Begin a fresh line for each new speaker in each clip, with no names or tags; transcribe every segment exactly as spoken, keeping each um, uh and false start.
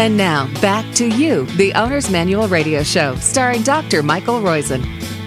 And now, back to you, the Owner's Manual Radio Show, starring Doctor Michael Roizen.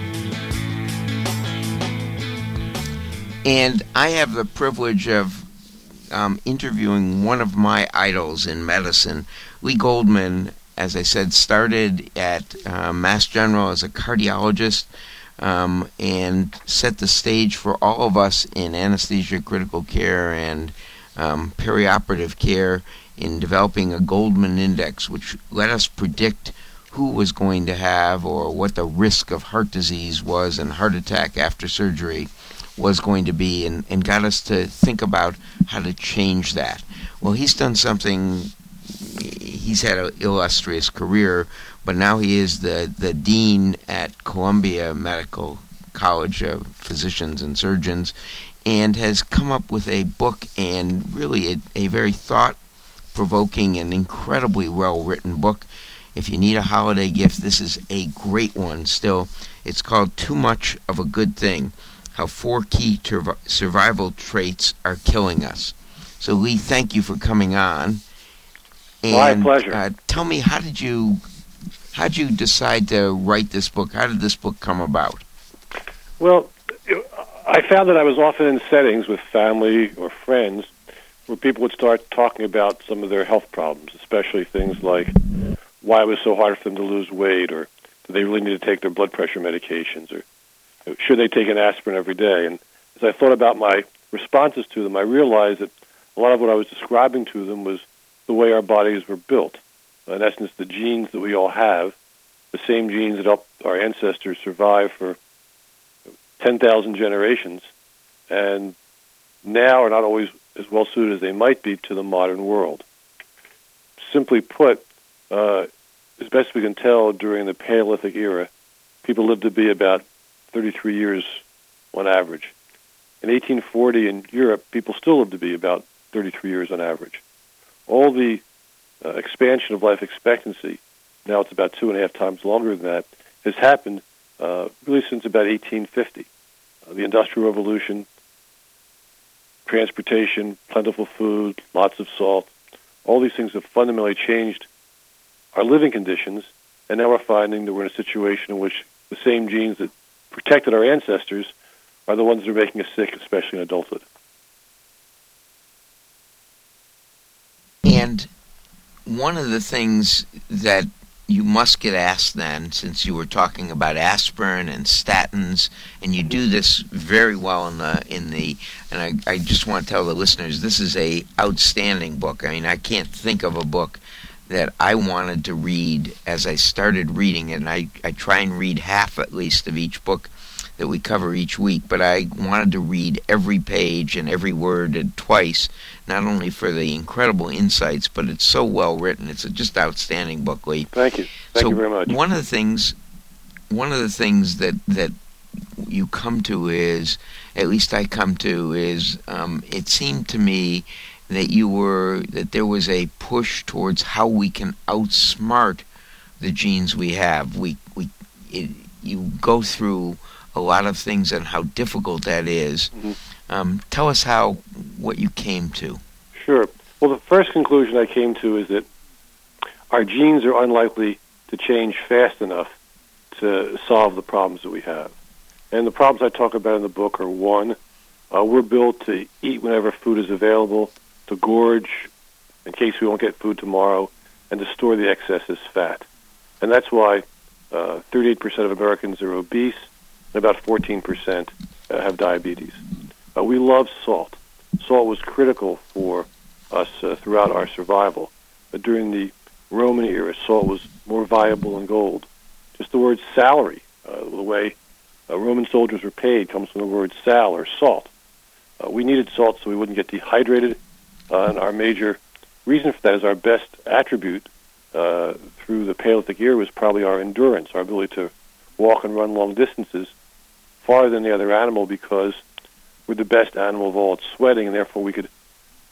And I have the privilege of um, interviewing one of my idols in medicine. Lee Goldman, as I said, started at uh, Mass General as a cardiologist um, and set the stage for all of us in anesthesia, critical care, and um, perioperative care in developing a Goldman Index, which let us predict who was going to have or what the risk of heart disease was and heart attack after surgery was going to be, and, and got us to think about how to change that. Well, he's done something. He's had an illustrious career, but now he is the, the dean at Columbia Medical College of Physicians and Surgeons, and has come up with a book, and really a, a very thought-provoking and incredibly well-written book. If you need a holiday gift, this is a great one still. It's called Too Much of a Good Thing: How Four Key Tur- Survival Traits Are Killing Us. So, Lee, thank you for coming on. And,
My pleasure.
Uh, tell me, how did you how did you decide to write this book? How did this book come about?
Well, I found that I was often in settings with family or friends where people would start talking about some of their health problems, especially things like why it was so hard for them to lose weight, or do they really need to take their blood pressure medications, or should they take an aspirin every day? And as I thought about my responses to them, I realized that a lot of what I was describing to them was the way our bodies were built. In essence, the genes that we all have, the same genes that helped our ancestors survive for ten thousand generations, and now are not always as well suited as they might be to the modern world. Simply put, uh, as best we can tell, during the Paleolithic era, people lived to be about thirty-three years on average. In eighteen forty in Europe, people still lived to be about thirty-three years on average. All the uh, expansion of life expectancy, now it's about two and a half times longer than that, has happened uh, really since about eighteen fifty. Uh, the Industrial Revolution, transportation, plentiful food, lots of salt, all these things have fundamentally changed our living conditions, and now we're finding that we're in a situation in which the same genes that protected our ancestors are the ones that are making us sick, especially in adulthood.
And one of the things that you must get asked then, since you were talking about aspirin and statins, and you do this very well in the in the, and I, I just want to tell the listeners, this is a outstanding book. I mean, I can't think of a book that I wanted to read as I started reading it, and I, I try and read half at least of each book that we cover each week, but I wanted to read every page and every word and twice, not only for the incredible insights, but it's so well written. It's a just outstanding book, Lee.
Thank you. Thank
so
you very much.
One of the things, one of the things that that you come to is, at least I come to, is um, it seemed to me that you were that there was a push towards how we can outsmart the genes we have. We we it, you go through a lot of things and how difficult that is.
Mm-hmm.
Um, tell us how what you came to.
Sure. Well, the first conclusion I came to is that our genes are unlikely to change fast enough to solve the problems that we have. And the problems I talk about in the book are, one, uh, we're built to eat whenever food is available, to gorge in case we won't get food tomorrow, and to store the excess as fat. And that's why uh, thirty-eight percent of Americans are obese, and about fourteen percent uh, have diabetes. Uh, we love salt. Salt was critical for us uh, throughout our survival. But during the Roman era, salt was more valuable than gold. Just the word salary, uh, the way uh, Roman soldiers were paid, comes from the word sal, or salt. Uh, we needed salt so we wouldn't get dehydrated, uh, and our major reason for that is our best attribute uh, through the Paleolithic era was probably our endurance, our ability to walk and run long distances farther than the other animal, because we're the best animal of all at sweating, and therefore we could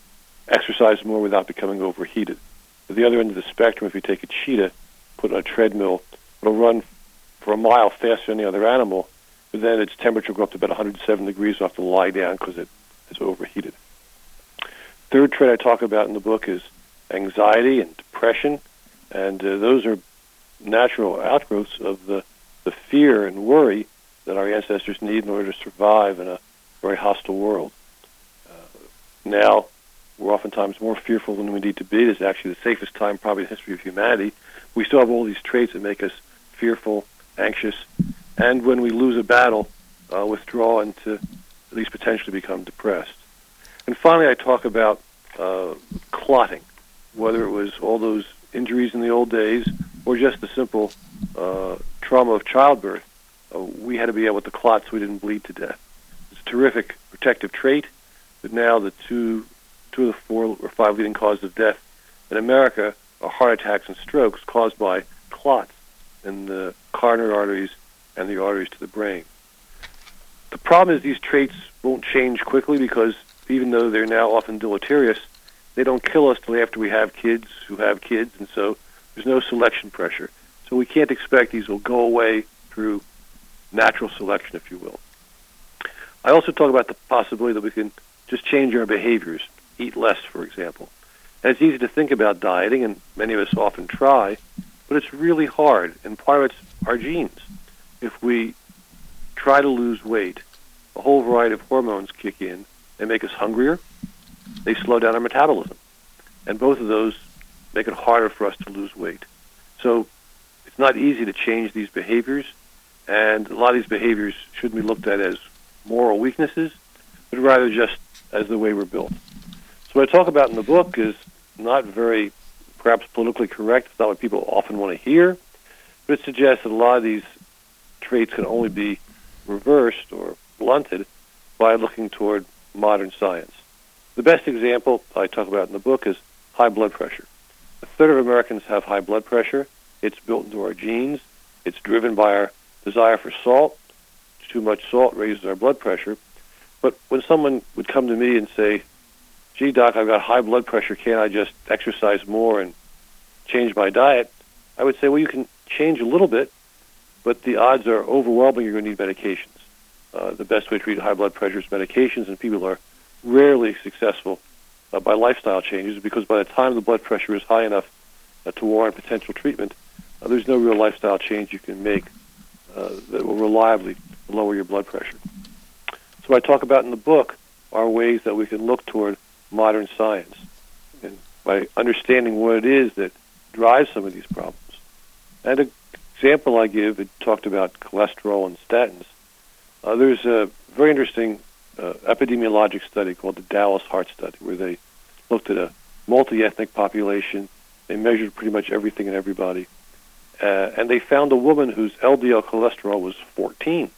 exercise more without becoming overheated. At the other end of the spectrum, if you take a cheetah, put it on a treadmill, it'll run for a mile faster than the other animal, but then its temperature will go up to about one hundred seven degrees, off to lie down because it is overheated. Third trait I talk about in the book is anxiety and depression. And uh, those are natural outgrowths of the, the fear and worry that our ancestors need in order to survive in a very hostile world. Uh, now, we're oftentimes more fearful than we need to be. It's actually the safest time probably in the history of humanity. We still have all these traits that make us fearful, anxious, and when we lose a battle, uh, withdraw and to at least potentially become depressed. And finally, I talk about uh, clotting, whether it was all those injuries in the old days or just the simple uh, trauma of childbirth. Uh, we had to be able to clot so we didn't bleed to death. It's a terrific protective trait, but now the two, two of the four or five leading causes of death in America are heart attacks and strokes caused by clots in the coronary arteries and the arteries to the brain. The problem is these traits won't change quickly because even though they're now often deleterious, they don't kill us till after we have kids who have kids, and so there's no selection pressure. So we can't expect these will go away through natural selection, if you will. I also talk about the possibility that we can just change our behaviors, eat less, for example. And it's easy to think about dieting, and many of us often try, but it's really hard, and part of it's our genes. If we try to lose weight, a whole variety of hormones kick in. They make us hungrier. They slow down our metabolism. And both of those make it harder for us to lose weight. So it's not easy to change these behaviors, and a lot of these behaviors shouldn't be looked at as moral weaknesses, but rather just as the way we're built. So what I talk about in the book is not very, perhaps politically correct. It's not what people often want to hear, but it suggests that a lot of these traits can only be reversed or blunted by looking toward modern science. The best example I talk about in the book is high blood pressure. A third of Americans have high blood pressure. It's built into our genes. It's driven by our desire for salt. Too much salt raises our blood pressure. But when someone would come to me and say, gee, doc, I've got high blood pressure, can't I just exercise more and change my diet? I would say, well, you can change a little bit, but the odds are overwhelming you're going to need medications. Uh, the best way to treat high blood pressure is medications, and people are rarely successful uh, by lifestyle changes because by the time the blood pressure is high enough uh, to warrant potential treatment, uh, there's no real lifestyle change you can make uh, that will reliably lower your blood pressure. So what I talk about in the book are ways that we can look toward modern science, and by understanding what it is that drives some of these problems. And an example I give, it talked about cholesterol and statins. Uh, there's a very interesting uh, epidemiologic study called the Dallas Heart Study, where they looked at a multi-ethnic population. They measured pretty much everything and everybody. Uh, and they found a woman whose L D L cholesterol was fourteen.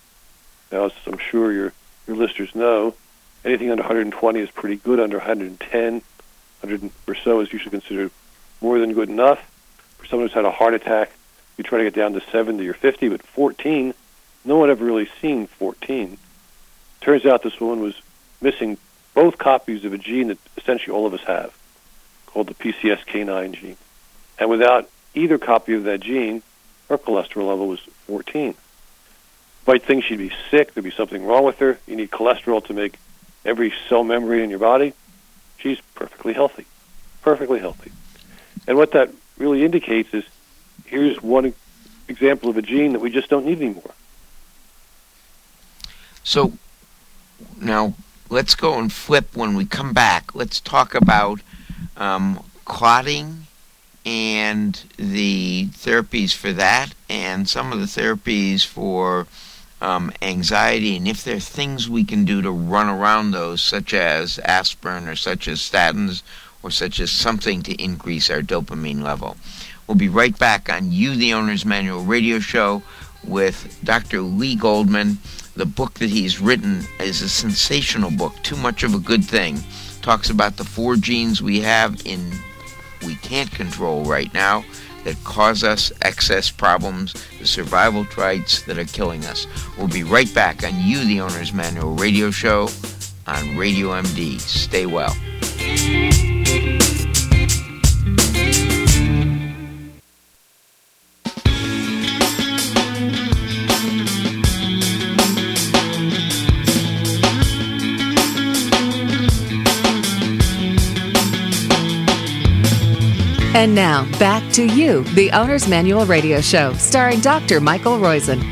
Now, as I'm sure your, your listeners know, anything under one hundred twenty is pretty good. Under one hundred ten, one hundred or so is usually considered more than good enough. For someone who's had a heart attack, you try to get down to seventy or fifty, but fourteen, no one ever really seen fourteen. Turns out this woman was missing both copies of a gene that essentially all of us have, called the P C S K nine gene. And without either copy of that gene, her cholesterol level was fourteen. You might think she'd be sick, there'd be something wrong with her. You need cholesterol to make every cell membrane in your body. She's perfectly healthy, perfectly healthy. And what that really indicates is, here's one example of a gene that we just don't need anymore.
So now let's go and flip when we come back. Let's talk about um, clotting and the therapies for that, and some of the therapies for um, anxiety, and if there are things we can do to run around those, such as aspirin or such as statins or such as something to increase our dopamine level. We'll be right back on You, the Owner's Manual radio show with Doctor Lee Goldman. The book that he's written is a sensational book, Too Much of a Good Thing. Talks about the four genes we have in we can't control right now that cause us excess problems, the survival traits that are killing us. We'll be right back on You, the Owner's Manual radio show on Radio M D. Stay well.
And now, back to you, the Owner's Manual Radio Show, starring Doctor Michael Roizen.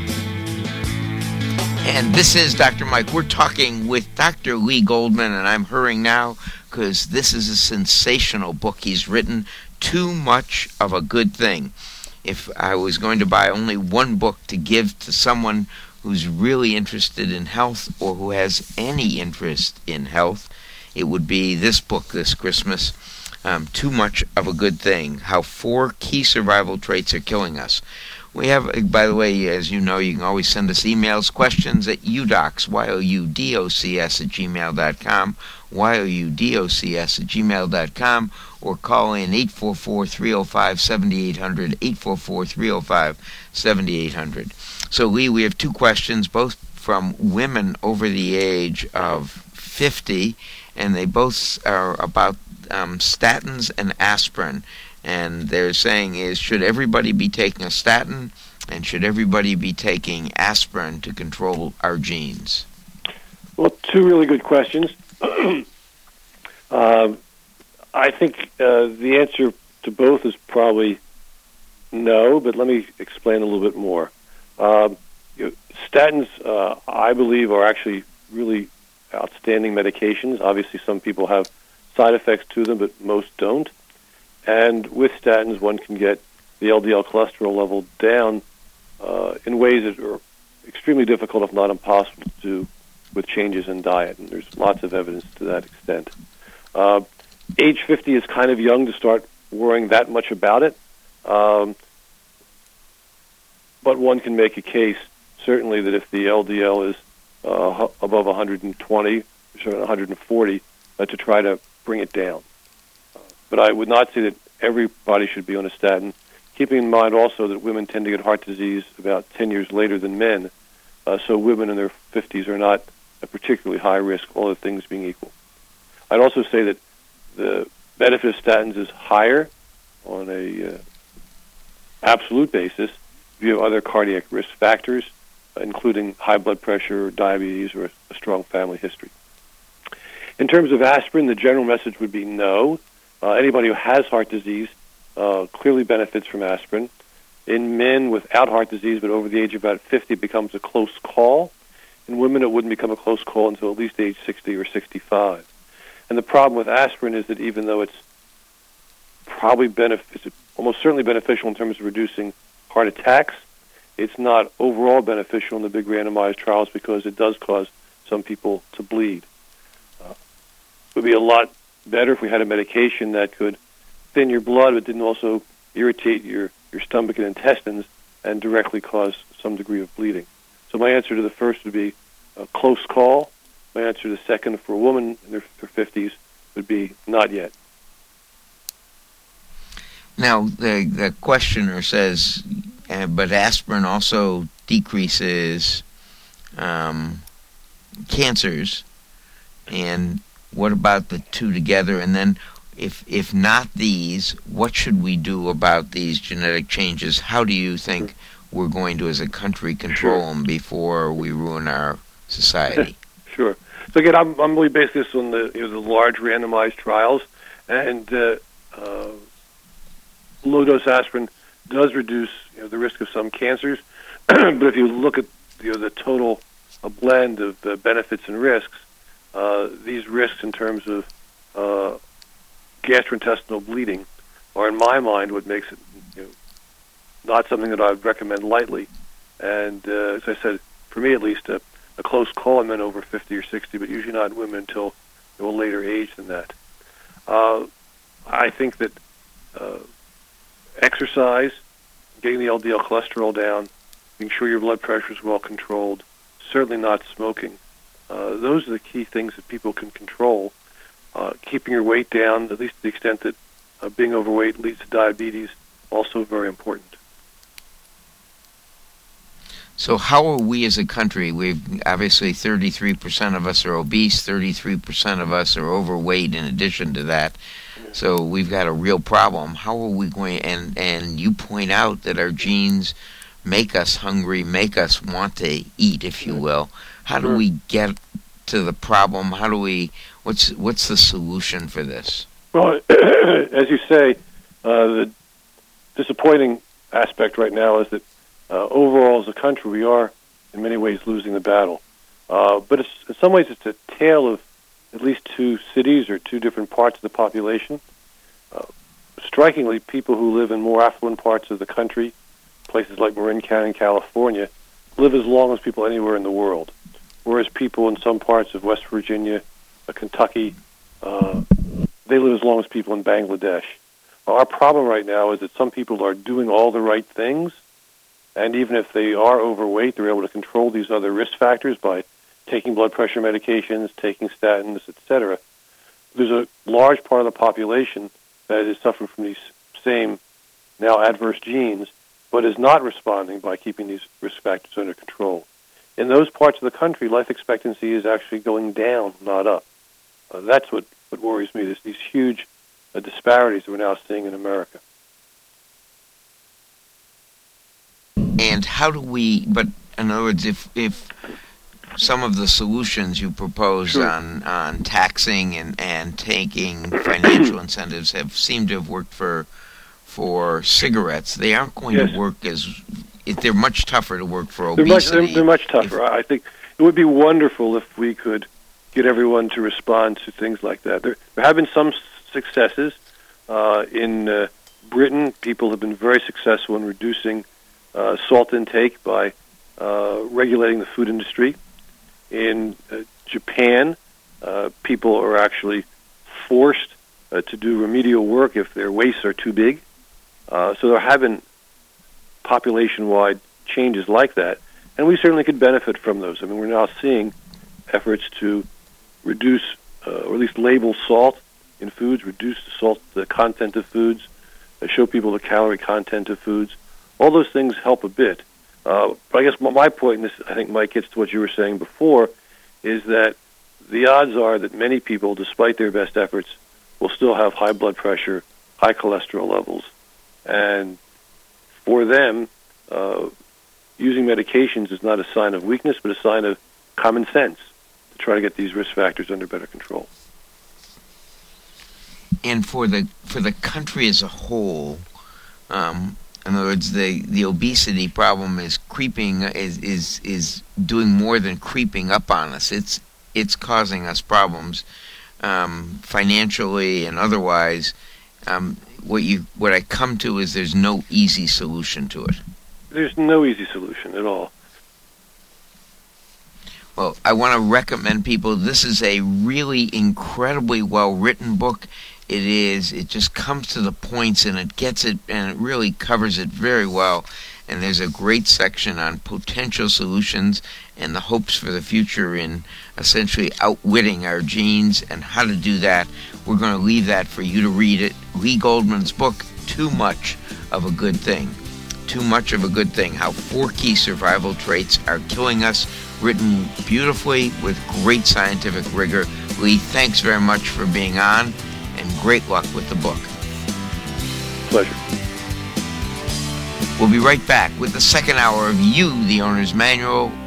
And this is Doctor Mike. We're talking with Doctor Lee Goldman, and I'm hurrying now because this is a sensational book he's written, Too Much of a Good Thing. If I was going to buy only one book to give to someone who's really interested in health or who has any interest in health, it would be this book this Christmas, um, Too Much of a Good Thing, How Four Key Survival Traits Are Killing Us. We have, by the way, as you know, you can always send us emails, questions at udocs, Y O U D O C S at gmail dot com, Y O U D O C S at gmail dot com, or call in eight four four, three oh five, seven eight zero zero, eight four four, three oh five, seven eight zero zero. So, Lee, we have two questions, both from women over the age of fifty, and they both are about um, statins and aspirin. And they're saying is, should everybody be taking a statin, and should everybody be taking aspirin to control our genes?
Well, two really good questions. uh, I think uh, the answer to both is probably no, but let me explain a little bit more. Uh, you know, statins, uh, I believe, are actually really outstanding medications. Obviously, some people have side effects to them, but most don't. And with statins, one can get the L D L cholesterol level down uh, in ways that are extremely difficult, if not impossible, to do with changes in diet. And there's lots of evidence to that extent. Uh, age fifty is kind of young to start worrying that much about it. Um, but one can make a case, certainly, that if the L D L is uh, above one hundred twenty, or one hundred forty, uh, to try to bring it down. But I would not say that everybody should be on a statin, keeping in mind also that women tend to get heart disease about ten years later than men. Uh, so women in their fifties are not a particularly high risk, all other things being equal. I'd also say that the benefit of statins is higher on a uh, absolute basis if you have other cardiac risk factors, uh, including high blood pressure, or diabetes, or a, a strong family history. In terms of aspirin, the general message would be no. Uh, anybody who has heart disease uh, clearly benefits from aspirin. In men without heart disease, but over the age of about fifty, it becomes a close call. In women, it wouldn't become a close call until at least age sixty or sixty-five. And the problem with aspirin is that even though it's probably benef- it's almost certainly beneficial in terms of reducing heart attacks, it's not overall beneficial in the big randomized trials because it does cause some people to bleed. Uh, it would be a lot better if we had a medication that could thin your blood but didn't also irritate your, your stomach and intestines and directly cause some degree of bleeding. So my answer to the first would be a close call. My answer to the second for a woman in their, their fifties would be not yet.
Now, the, the questioner says, uh, but aspirin also decreases um, cancers, and what about the two together? And then if if not these, what should we do about these genetic changes? How do you think we're going to, as a country, control sure. them before we ruin our society?
Sure. So again, I'm, I'm really basing this on the, you know, the large randomized trials, and uh, uh, low-dose aspirin does reduce, you know, the risk of some cancers. But if you look at, you know, the total a blend of uh, benefits and risks, Uh, these risks in terms of uh, gastrointestinal bleeding are, in my mind, what makes it, you know, not something that I would recommend lightly. And uh, as I said, for me at least, a, a close call in men over fifty or sixty, but usually not in women until, you know, a later age than that. Uh, I think that uh, exercise, getting the L D L cholesterol down, making sure your blood pressure is well controlled, certainly not smoking. Uh, those are the key things that people can control. Uh, keeping your weight down, at least to the extent that uh, being overweight leads to diabetes, also very important.
So how are we as a country? We've obviously thirty-three percent of us are obese, thirty-three percent of us are overweight in addition to that. So we've got a real problem. How are we going, and, and you point out that our genes make us hungry, make us want to eat, if you will. How do we get to the problem? How do we, what's what's the solution for this?
Well, as you say, Uh, the disappointing aspect right now is that uh, overall as a country we are in many ways losing the battle. Uh, but it's, in some ways it's a tale of at least two cities or two different parts of the population. Uh, strikingly, people who live in more affluent parts of the country, places like Marin County, California, live as long as people anywhere in the world, whereas people in some parts of West Virginia, uh, Kentucky, uh, they live as long as people in Bangladesh. Our problem right now is that some people are doing all the right things, and even if they are overweight, they're able to control these other risk factors by taking blood pressure medications, taking statins, et cetera. There's a large part of the population that is suffering from these same now adverse genes, but is not responding by keeping these risk factors under control. In those parts of the country, life expectancy is actually going down, not up. Uh, that's what, what worries me, is these huge uh, disparities that we're now seeing in America.
And how do we, but in other words, if, if some of the solutions you propose
Sure.
on, on taxing and, and taking financial incentives have seemed to have worked for for cigarettes, they aren't going
Yes.
to work as, if they're much tougher to work for
They're much,
obesity.
they're, they're much tougher. I think it would be wonderful if we could get everyone to respond to things like that. There, there have been some successes. Uh, in uh, Britain, people have been very successful in reducing uh, salt intake by uh, regulating the food industry. In uh, Japan, uh, people are actually forced uh, to do remedial work if their waists are too big. Uh, so there have been population-wide changes like that, and we certainly could benefit from those. I mean, we're now seeing efforts to reduce, uh, or at least label salt in foods, reduce the salt the content of foods, uh, show people the calorie content of foods. All those things help a bit. Uh, but I guess my point, and this I think Mike gets to what you were saying before, is that the odds are that many people, despite their best efforts, will still have high blood pressure, high cholesterol levels, and for them, uh, using medications is not a sign of weakness, but a sign of common sense to try to get these risk factors under better control.
And for the for the country as a whole, um, in other words, the, the obesity problem is creeping is, is is doing more than creeping up on us. It's it's causing us problems um, financially and otherwise. Um, what you what I come to is there's no easy solution to it.
There's no easy solution at all.
Well, I want to recommend people. This is a really incredibly well-written book. It is. It just comes to the points, and it gets it, and it really covers it very well. And there's a great section on potential solutions and the hopes for the future in essentially outwitting our genes and how to do that. We're going to leave that for you to read it. Lee Goldman's book, Too Much of a Good Thing. Too Much of a Good Thing, How Four Key Survival Traits Are Killing Us, written beautifully with great scientific rigor. Lee, thanks very much for being on, and great luck with the book.
Pleasure.
We'll be right back with the second hour of You, the Owner's Manual,